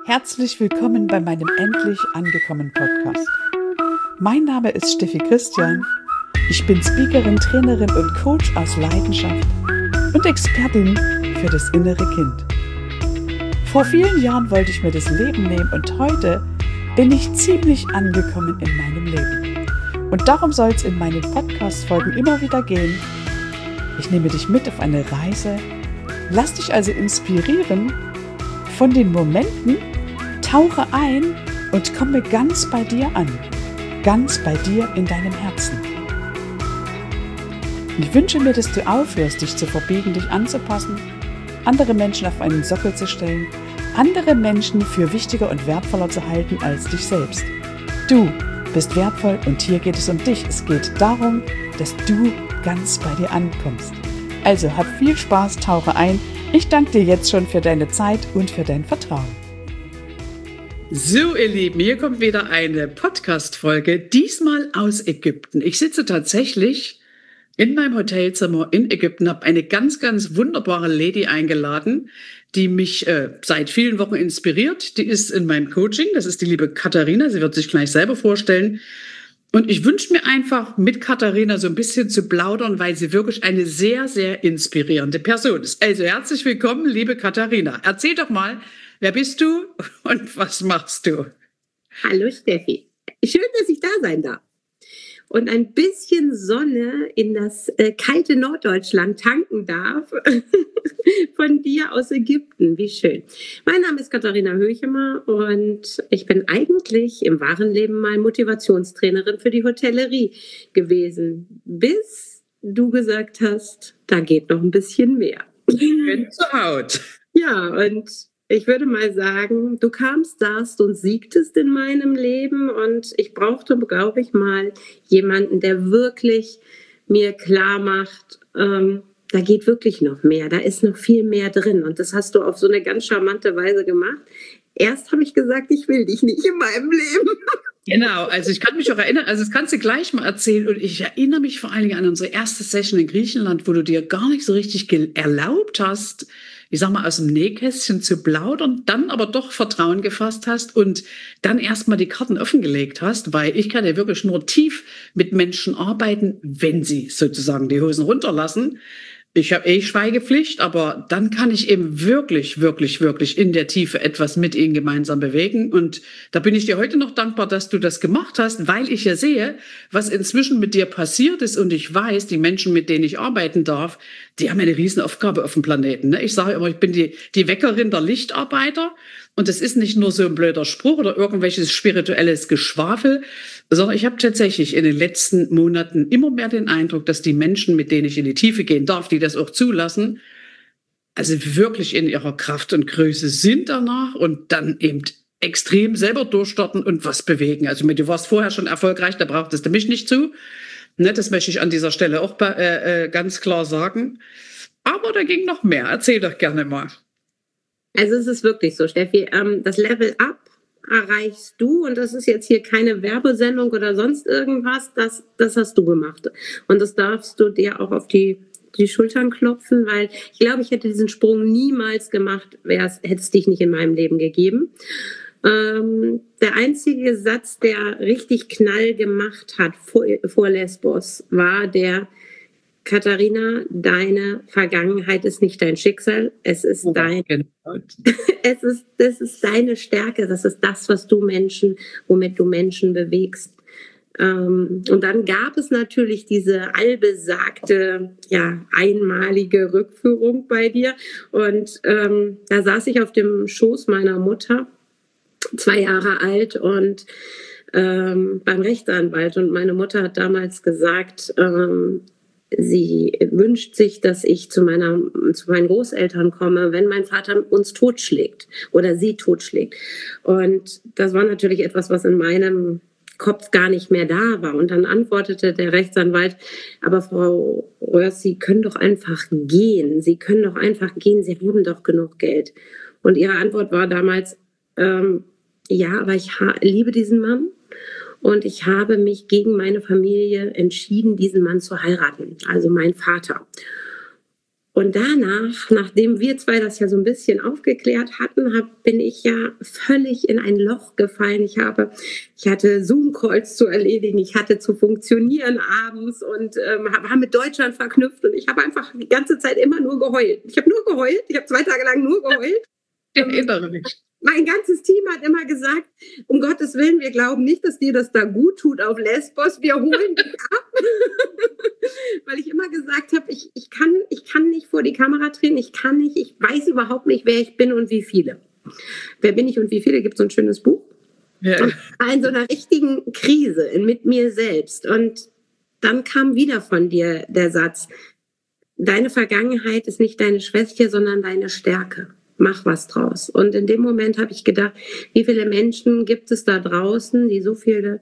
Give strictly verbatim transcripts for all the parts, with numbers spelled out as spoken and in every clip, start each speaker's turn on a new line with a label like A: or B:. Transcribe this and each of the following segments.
A: Herzlich willkommen bei meinem Endlich angekommen Podcast. Mein Name ist Steffi Christian. Ich bin Speakerin, Trainerin und Coach aus Leidenschaft und Expertin für das innere Kind. Vor vielen Jahren wollte ich mir das Leben nehmen und heute bin ich ziemlich angekommen in meinem Leben. Und darum soll es in meinen Podcast-Folgen immer wieder gehen. Ich nehme dich mit auf eine Reise, lass dich also inspirieren von den Momenten, tauche ein und komme ganz bei dir an, ganz bei dir in deinem Herzen. Ich wünsche mir, dass du aufhörst, dich zu verbiegen, dich anzupassen, andere Menschen auf einen Sockel zu stellen, andere Menschen für wichtiger und wertvoller zu halten als dich selbst. Du bist wertvoll und hier geht es um dich. Es geht darum, dass du ganz bei dir ankommst. Also hab viel Spaß, tauche ein. Ich danke dir jetzt schon für deine Zeit und für dein Vertrauen.
B: So, ihr Lieben, hier kommt wieder eine Podcast-Folge, diesmal aus Ägypten. Ich sitze tatsächlich in meinem Hotelzimmer in Ägypten, habe eine ganz, ganz wunderbare Lady eingeladen, die mich äh, seit vielen Wochen inspiriert. Die ist in meinem Coaching, das ist die liebe Katharina, sie wird sich gleich selber vorstellen. Und ich wünsche mir einfach, mit Katharina so ein bisschen zu plaudern, weil sie wirklich eine sehr, sehr inspirierende Person ist. Also herzlich willkommen, liebe Katharina. Erzähl doch mal, wer bist du und was machst du?
C: Hallo Steffi, schön, dass ich da sein darf und ein bisschen Sonne in das äh, kalte Norddeutschland tanken darf von dir aus Ägypten. Wie schön. Mein Name ist Katharina Höchemer und ich bin eigentlich im wahren Leben mal Motivationstrainerin für die Hotellerie gewesen, bis du gesagt hast, da geht noch ein bisschen mehr.
B: Schön zur Haut.
C: Ja, und ich würde mal sagen, du kamst, saßt und siegtest in meinem Leben und ich brauchte, glaube ich, mal jemanden, der wirklich mir klar macht, ähm, da geht wirklich noch mehr, da ist noch viel mehr drin und das hast du auf so eine ganz charmante Weise gemacht. Erst habe ich gesagt, ich will dich nicht in meinem Leben.
B: Genau, also ich kann mich auch erinnern, also das kannst du gleich mal erzählen und ich erinnere mich vor allen Dingen an unsere erste Session in Griechenland, wo du dir gar nicht so richtig erlaubt hast, ich sag mal, aus dem Nähkästchen zu plaudern, dann aber doch Vertrauen gefasst hast und dann erstmal die Karten offengelegt hast, weil ich kann ja wirklich nur tief mit Menschen arbeiten, wenn sie sozusagen die Hosen runterlassen. Ich habe eh Schweigepflicht, aber dann kann ich eben wirklich, wirklich, wirklich in der Tiefe etwas mit ihnen gemeinsam bewegen. Und da bin ich dir heute noch dankbar, dass du das gemacht hast, weil ich ja sehe, was inzwischen mit dir passiert ist. Und ich weiß, die Menschen, mit denen ich arbeiten darf, die haben eine Riesenaufgabe auf dem Planeten. Ich sage immer, ich bin die, die Weckerin der Lichtarbeiter. Und das ist nicht nur so ein blöder Spruch oder irgendwelches spirituelles Geschwafel, sondern ich habe tatsächlich in den letzten Monaten immer mehr den Eindruck, dass die Menschen, mit denen ich in die Tiefe gehen darf, die das auch zulassen, also wirklich in ihrer Kraft und Größe sind danach und dann eben extrem selber durchstarten und was bewegen. Also du warst vorher schon erfolgreich, da brauchtest du mich nicht zu. Ne, das möchte ich an dieser Stelle auch äh, ganz klar sagen. Aber da ging noch mehr. Erzähl doch gerne mal.
C: Also es ist wirklich so, Steffi, ähm, das Level Up erreichst du und das ist jetzt hier keine Werbesendung oder sonst irgendwas, das, das hast du gemacht. Und das darfst du dir auch auf die, die Schultern klopfen, weil ich glaube, ich hätte diesen Sprung niemals gemacht, hätte es dich nicht in meinem Leben gegeben. Ähm, der einzige Satz, der richtig Knall gemacht hat vor, vor Lesbos, war der: Katharina, deine Vergangenheit ist nicht dein Schicksal, es ist, oh, dein, es ist, das ist deine Stärke, das ist das, was du Menschen, womit du Menschen bewegst. Ähm, und dann gab es natürlich diese allbesagte, ja, einmalige Rückführung bei dir und ähm, da saß ich auf dem Schoß meiner Mutter, zwei Jahre alt und ähm, beim Rechtsanwalt und meine Mutter hat damals gesagt, ähm, sie wünscht sich, dass ich zu meiner, zu meinen Großeltern komme, wenn mein Vater uns totschlägt oder sie totschlägt. Und das war natürlich etwas, was in meinem Kopf gar nicht mehr da war. Und dann antwortete der Rechtsanwalt: Aber Frau Röhrs, Sie können doch einfach gehen. Sie können doch einfach gehen. Sie haben doch genug Geld. Und ihre Antwort war damals, ähm, ja, aber ich ha- liebe diesen Mann. Und ich habe mich gegen meine Familie entschieden, diesen Mann zu heiraten, also mein Vater. Und danach, nachdem wir zwei das ja so ein bisschen aufgeklärt hatten, hab, bin ich ja völlig in ein Loch gefallen. Ich habe, ich hatte Zoom-Calls zu erledigen, ich hatte zu funktionieren abends und ähm, war mit Deutschland verknüpft und ich habe einfach die ganze Zeit immer nur geheult. Ich habe nur geheult, ich habe zwei Tage lang nur geheult.
B: Ich erinnere mich.
C: Mein ganzes Team hat immer gesagt, um Gottes Willen, wir glauben nicht, dass dir das da gut tut auf Lesbos, wir holen dich ab. Weil ich immer gesagt habe, ich, ich, kann, ich kann nicht vor die Kamera treten, ich kann nicht, ich weiß überhaupt nicht, wer ich bin und wie viele. Wer bin ich und wie viele, gibt so ein schönes Buch. Ja. Und in so einer richtigen Krise mit mir selbst. Und dann kam wieder von dir der Satz, deine Vergangenheit ist nicht deine Schwäche, sondern deine Stärke. Mach was draus. Und in dem Moment habe ich gedacht, wie viele Menschen gibt es da draußen, die so viele,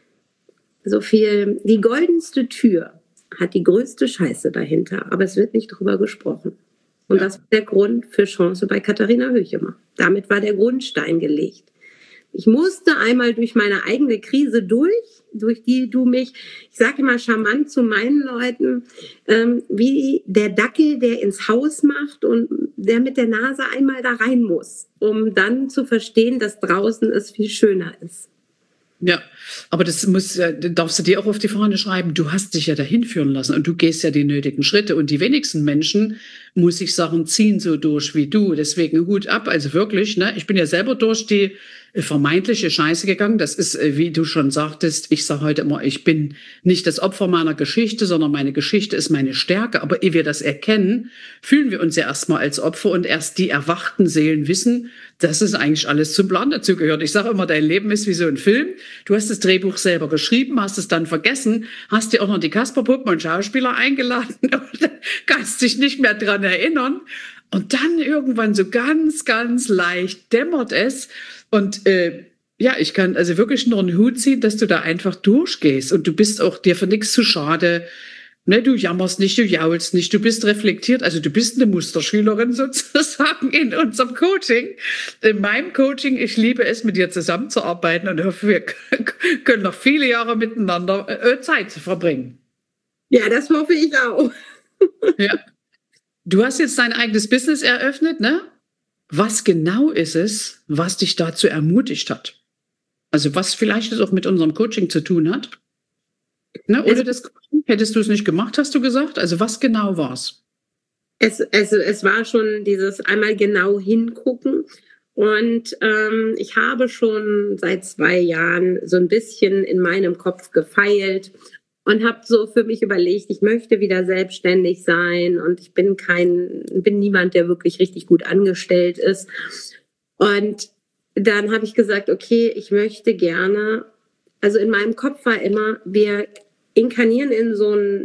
C: so viel, die goldenste Tür hat die größte Scheiße dahinter, aber es wird nicht drüber gesprochen. Und ja. Das war der Grund für Chance bei Katharina Höchemer. Damit war der Grundstein gelegt. Ich musste einmal durch meine eigene Krise durch, durch die du mich, ich sage immer charmant zu meinen Leuten, ähm, wie der Dackel, der ins Haus macht und der mit der Nase einmal da rein muss, um dann zu verstehen, dass draußen es viel schöner ist.
B: Ja, aber das muss, darfst du dir auch auf die Fahne schreiben, du hast dich ja dahin führen lassen und du gehst ja die nötigen Schritte und die wenigsten Menschen, muss ich sagen, ziehen so durch wie du, deswegen Hut ab, also wirklich, ne, ich bin ja selber durch die vermeintliche Scheiße gegangen, das ist, wie du schon sagtest, ich sage heute immer, ich bin nicht das Opfer meiner Geschichte, sondern meine Geschichte ist meine Stärke, aber ehe wir das erkennen, fühlen wir uns ja erstmal als Opfer und erst die erwachten Seelen wissen, dass es eigentlich alles zum Plan dazu gehört. Ich sage immer, dein Leben ist wie so ein Film. Du hast das Drehbuch selber geschrieben, hast es dann vergessen, hast dir auch noch die Kasperpuppen und Schauspieler eingeladen und kannst dich nicht mehr dran erinnern. Und dann irgendwann so ganz, ganz leicht dämmert es. Und äh, ja, ich kann also wirklich nur einen Hut ziehen, dass du da einfach durchgehst. Und du bist auch dir für nichts zu schade. Ne, du jammerst nicht, du jaulst nicht, du bist reflektiert, also du bist eine Musterschülerin sozusagen in unserem Coaching. In meinem Coaching, ich liebe es, mit dir zusammenzuarbeiten und hoffe, wir können noch viele Jahre miteinander äh, Zeit verbringen.
C: Ja, das hoffe ich auch.
B: Ja. Du hast jetzt dein eigenes Business eröffnet, ne? Was genau ist es, was dich dazu ermutigt hat? Also was vielleicht auch mit unserem Coaching zu tun hat? Ne, ohne das hättest du es nicht gemacht, hast du gesagt? Also was genau war's?
C: Es, es, es war schon dieses einmal genau hingucken. Und ähm, ich habe schon seit zwei Jahren so ein bisschen in meinem Kopf gefeilt und habe so für mich überlegt, ich möchte wieder selbstständig sein und ich bin kein, bin niemand, der wirklich richtig gut angestellt ist. Und dann habe ich gesagt, okay, ich möchte gerne, also in meinem Kopf war immer, wir inkarnieren in so einen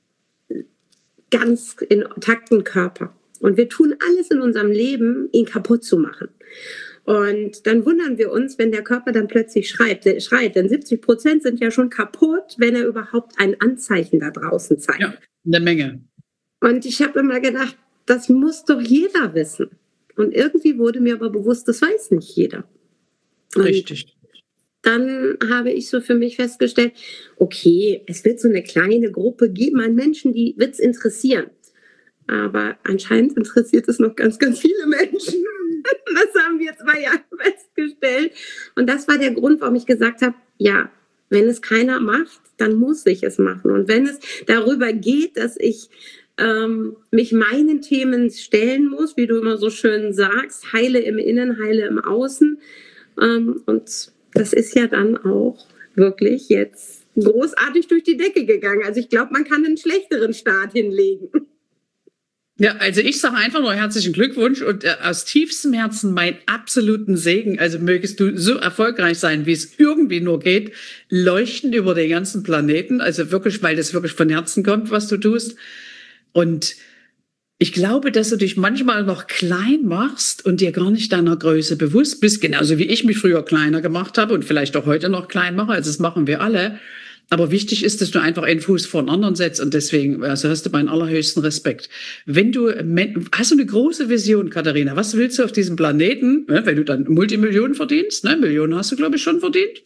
C: ganz intakten Körper. Und wir tun alles in unserem Leben, ihn kaputt zu machen. Und dann wundern wir uns, wenn der Körper dann plötzlich schreit, schreit. Denn siebzig Prozent sind ja schon kaputt, wenn er überhaupt ein Anzeichen da draußen zeigt.
B: Ja, eine Menge.
C: Und ich habe immer gedacht, das muss doch jeder wissen. Und irgendwie wurde mir aber bewusst, das weiß nicht jeder. Und
B: richtig.
C: Dann habe ich so für mich festgestellt, okay, es wird so eine kleine Gruppe geben an Menschen, die wird es interessieren. Aber anscheinend interessiert es noch ganz, ganz viele Menschen. Das haben wir zwei Jahre festgestellt. Und das war der Grund, warum ich gesagt habe, ja, wenn es keiner macht, dann muss ich es machen. Und wenn es darüber geht, dass ich ähm, mich meinen Themen stellen muss, wie du immer so schön sagst, heile im Innen, heile im Außen. Ähm, und das ist ja dann auch wirklich jetzt großartig durch die Decke gegangen. Also ich glaube, man kann einen schlechteren Start hinlegen.
B: Ja, also ich sage einfach nur herzlichen Glückwunsch und äh, aus tiefstem Herzen meinen absoluten Segen. Also mögest du so erfolgreich sein, wie es irgendwie nur geht, leuchten über den ganzen Planeten. Also wirklich, weil das wirklich von Herzen kommt, was du tust. Und ich glaube, dass du dich manchmal noch klein machst und dir gar nicht deiner Größe bewusst bist, genauso wie ich mich früher kleiner gemacht habe und vielleicht auch heute noch klein mache. Also das machen wir alle. Aber wichtig ist, dass du einfach einen Fuß vor den anderen setzt und deswegen also hast du meinen allerhöchsten Respekt. Wenn du, hast du eine große Vision, Katharina, was willst du auf diesem Planeten, wenn du dann Multimillionen verdienst, ne? Millionen hast du, glaube ich, schon verdient.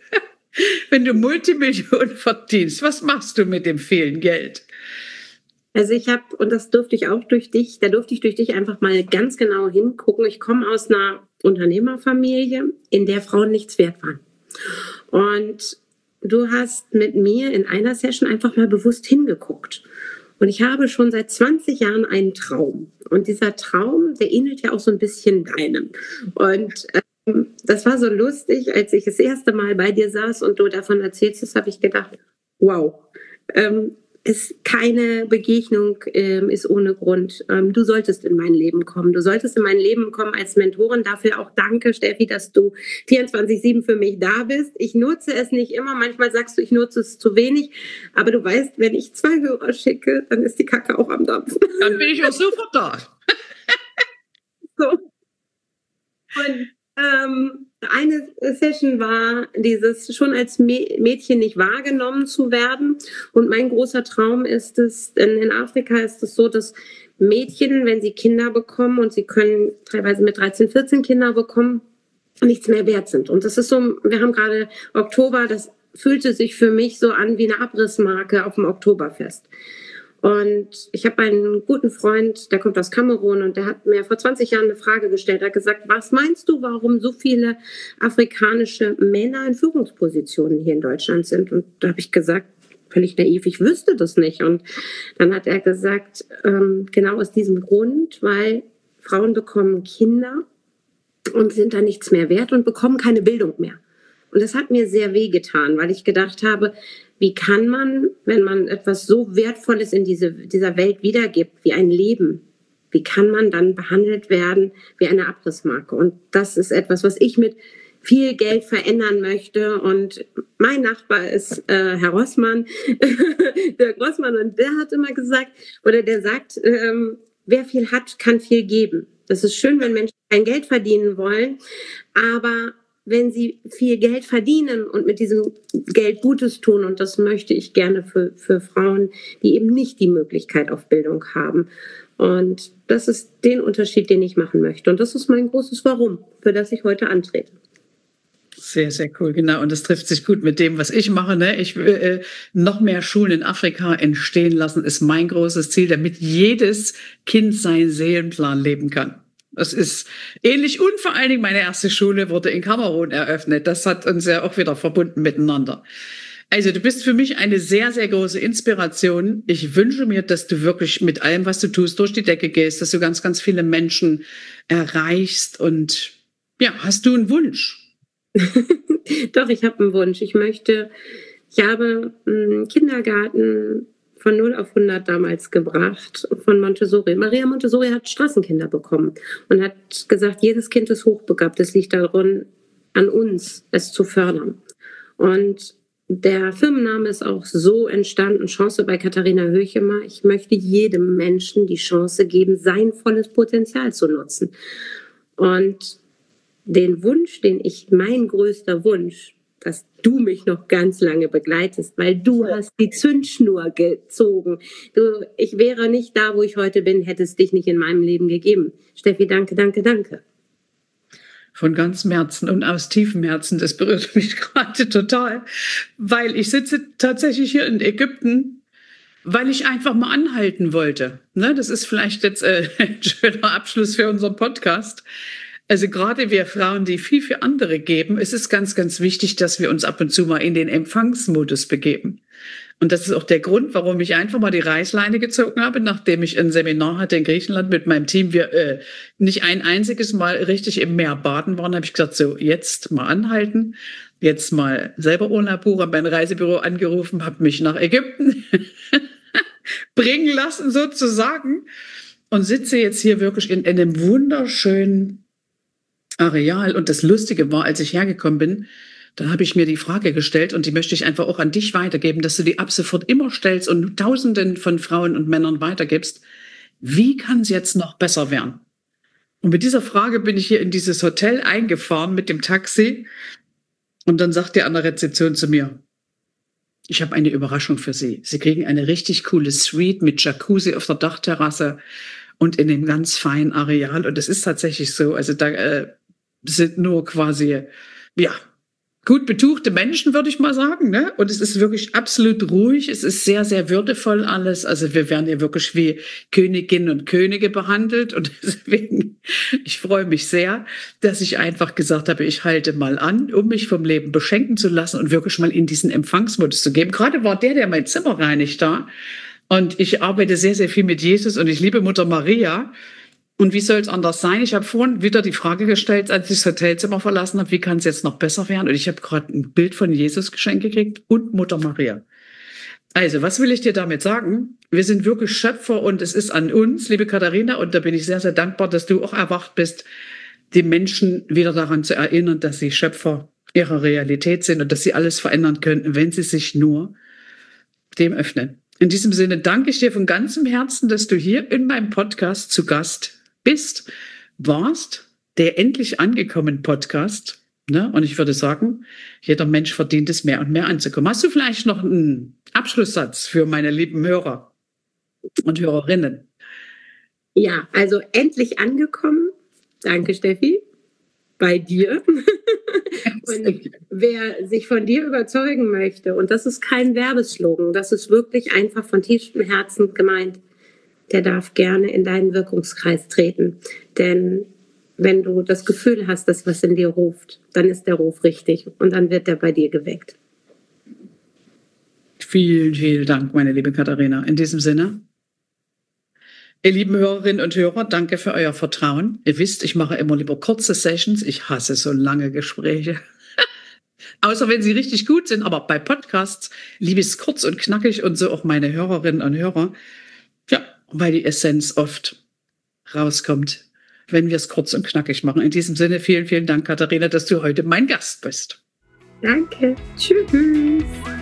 B: Wenn du Multimillionen verdienst, was machst du mit dem vielen Geld?
C: Also ich habe, und das durfte ich auch durch dich, da durfte ich durch dich einfach mal ganz genau hingucken. Ich komme aus einer Unternehmerfamilie, in der Frauen nichts wert waren. Und du hast mit mir in einer Session einfach mal bewusst hingeguckt. Und ich habe schon seit zwanzig Jahren einen Traum. Und dieser Traum, der ähnelt ja auch so ein bisschen deinem. Und ähm, das war so lustig, als ich das erste Mal bei dir saß und du davon erzählst, habe ich gedacht, wow, ähm, ist keine Begegnung ähm, ist ohne Grund. Ähm, du solltest in mein Leben kommen. Du solltest in mein Leben kommen als Mentorin. Dafür auch danke, Steffi, dass du vierundzwanzig sieben für mich da bist. Ich nutze es nicht immer. Manchmal sagst du, ich nutze es zu wenig. Aber du weißt, wenn ich zwei Hörer schicke, dann ist die Kacke auch am Dampfen.
B: Dann bin ich auch sofort da.
C: So. Und ähm, eine Session war dieses schon als Mädchen nicht wahrgenommen zu werden. Und mein großer Traum ist es, in, in Afrika ist es so, dass Mädchen, wenn sie Kinder bekommen, und sie können teilweise mit dreizehn, vierzehn Kinder bekommen, nichts mehr wert sind. Und das ist so, wir haben gerade Oktober, das fühlte sich für mich so an wie eine Abrissmarke auf dem Oktoberfest. Und ich habe einen guten Freund, der kommt aus Kamerun, und der hat mir vor zwanzig Jahren eine Frage gestellt. Er hat gesagt, was meinst du, warum so viele afrikanische Männer in Führungspositionen hier in Deutschland sind? Und da habe ich gesagt, völlig naiv, ich wüsste das nicht. Und dann hat er gesagt, ähm, genau aus diesem Grund, weil Frauen bekommen Kinder und sind da nichts mehr wert und bekommen keine Bildung mehr. Und das hat mir sehr wehgetan, weil ich gedacht habe, wie kann man, wenn man etwas so Wertvolles in diese, dieser Welt wiedergibt, wie ein Leben, wie kann man dann behandelt werden wie eine Abrissmarke? Und das ist etwas, was ich mit viel Geld verändern möchte. Und mein Nachbar ist äh, Herr Rossmann, der Rossmann, und der hat immer gesagt, oder der sagt, ähm, wer viel hat, kann viel geben. Das ist schön, wenn Menschen kein Geld verdienen wollen, aber wenn sie viel Geld verdienen und mit diesem Geld Gutes tun, und das möchte ich gerne für, für Frauen, die eben nicht die Möglichkeit auf Bildung haben. Und das ist den Unterschied, den ich machen möchte. Und das ist mein großes Warum, für das ich heute antrete.
B: Sehr, sehr cool, genau. Und das trifft sich gut mit dem, was ich mache. Ne? Ich will äh, noch mehr Schulen in Afrika entstehen lassen, ist mein großes Ziel, damit jedes Kind seinen Seelenplan leben kann. Das ist ähnlich, und vor allen Dingen meine erste Schule wurde in Kamerun eröffnet. Das hat uns ja auch wieder verbunden miteinander. Also du bist für mich eine sehr, sehr große Inspiration. Ich wünsche mir, dass du wirklich mit allem, was du tust, durch die Decke gehst, dass du ganz, ganz viele Menschen erreichst. Und ja, hast du einen Wunsch?
C: Doch, ich habe einen Wunsch. Ich möchte, ich habe einen Kindergarten von null auf hundert damals gebracht von Montessori. Maria Montessori hat Straßenkinder bekommen und hat gesagt, jedes Kind ist hochbegabt. Es liegt daran, an uns, es zu fördern. Und der Firmenname ist auch so entstanden, Chance bei Katharina Höchemer. Ich möchte jedem Menschen die Chance geben, sein volles Potenzial zu nutzen. Und den Wunsch, den ich, mein größter Wunsch, dass du mich noch ganz lange begleitest, weil du hast die Zündschnur gezogen. Du, ich wäre nicht da, wo ich heute bin, hätte es dich nicht in meinem Leben gegeben. Steffi, danke, danke, danke.
B: Von ganzem Herzen und aus tiefem Herzen, das berührt mich gerade total, weil ich sitze tatsächlich hier in Ägypten, weil ich einfach mal anhalten wollte. Ne, das ist vielleicht jetzt äh, ein schöner Abschluss für unseren Podcast. Also gerade wir Frauen, die viel für andere geben, es ist ganz, ganz wichtig, dass wir uns ab und zu mal in den Empfangsmodus begeben. Und das ist auch der Grund, warum ich einfach mal die Reißleine gezogen habe, nachdem ich ein Seminar hatte in Griechenland mit meinem Team. Wir äh, nicht ein einziges Mal richtig im Meer baden waren, habe ich gesagt, so jetzt mal anhalten, jetzt mal selber Urlaub buchen, mein Reisebüro angerufen, habe mich nach Ägypten bringen lassen sozusagen und sitze jetzt hier wirklich in, in einem wunderschönen Areal. Und das Lustige war, als ich hergekommen bin, dann habe ich mir die Frage gestellt, und die möchte ich einfach auch an dich weitergeben, dass du die ab sofort immer stellst und Tausenden von Frauen und Männern weitergibst. Wie kann es jetzt noch besser werden? Und mit dieser Frage bin ich hier in dieses Hotel eingefahren mit dem Taxi, und dann sagt der an der Rezeption zu mir, ich habe eine Überraschung für Sie. Sie kriegen eine richtig coole Suite mit Jacuzzi auf der Dachterrasse und in einem ganz feinen Areal. Und es ist tatsächlich so, also da äh, sind nur quasi, ja, gut betuchte Menschen, würde ich mal sagen, ne? Und es ist wirklich absolut ruhig. Es ist sehr, sehr würdevoll alles. Also wir werden ja wirklich wie Königinnen und Könige behandelt. Und deswegen, ich freue mich sehr, dass ich einfach gesagt habe, ich halte mal an, um mich vom Leben beschenken zu lassen und wirklich mal in diesen Empfangsmodus zu geben. Gerade war der, der mein Zimmer reinigt, da. Und ich arbeite sehr, sehr viel mit Jesus und ich liebe Mutter Maria. Und wie soll es anders sein? Ich habe vorhin wieder die Frage gestellt, als ich das Hotelzimmer verlassen habe, wie kann es jetzt noch besser werden? Und ich habe gerade ein Bild von Jesus geschenkt gekriegt und Mutter Maria. Also, was will ich dir damit sagen? Wir sind wirklich Schöpfer und es ist an uns, liebe Katharina, und da bin ich sehr, sehr dankbar, dass du auch erwacht bist, die Menschen wieder daran zu erinnern, dass sie Schöpfer ihrer Realität sind und dass sie alles verändern könnten, wenn sie sich nur dem öffnen. In diesem Sinne danke ich dir von ganzem Herzen, dass du hier in meinem Podcast zu Gast bist, warst, der endlich angekommen Podcast. Ne? Und ich würde sagen, jeder Mensch verdient es, mehr und mehr anzukommen. Hast du vielleicht noch einen Abschlusssatz für meine lieben Hörer und Hörerinnen?
C: Ja, also endlich angekommen. Danke, Steffi. Bei dir. Und wer sich von dir überzeugen möchte, und das ist kein Werbeslogan, das ist wirklich einfach von tiefstem Herzen gemeint, der darf gerne in deinen Wirkungskreis treten. Denn wenn du das Gefühl hast, dass was in dir ruft, dann ist der Ruf richtig und dann wird der bei dir geweckt.
B: Vielen, vielen Dank, meine liebe Katharina. In diesem Sinne, ihr lieben Hörerinnen und Hörer, danke für euer Vertrauen. Ihr wisst, ich mache immer lieber kurze Sessions. Ich hasse so lange Gespräche. Außer wenn sie richtig gut sind. Aber bei Podcasts liebe ich es kurz und knackig und so auch meine Hörerinnen und Hörer. Ja, weil die Essenz oft rauskommt, wenn wir es kurz und knackig machen. In diesem Sinne, vielen, vielen Dank, Katharina, dass du heute mein Gast bist.
C: Danke. Tschüss.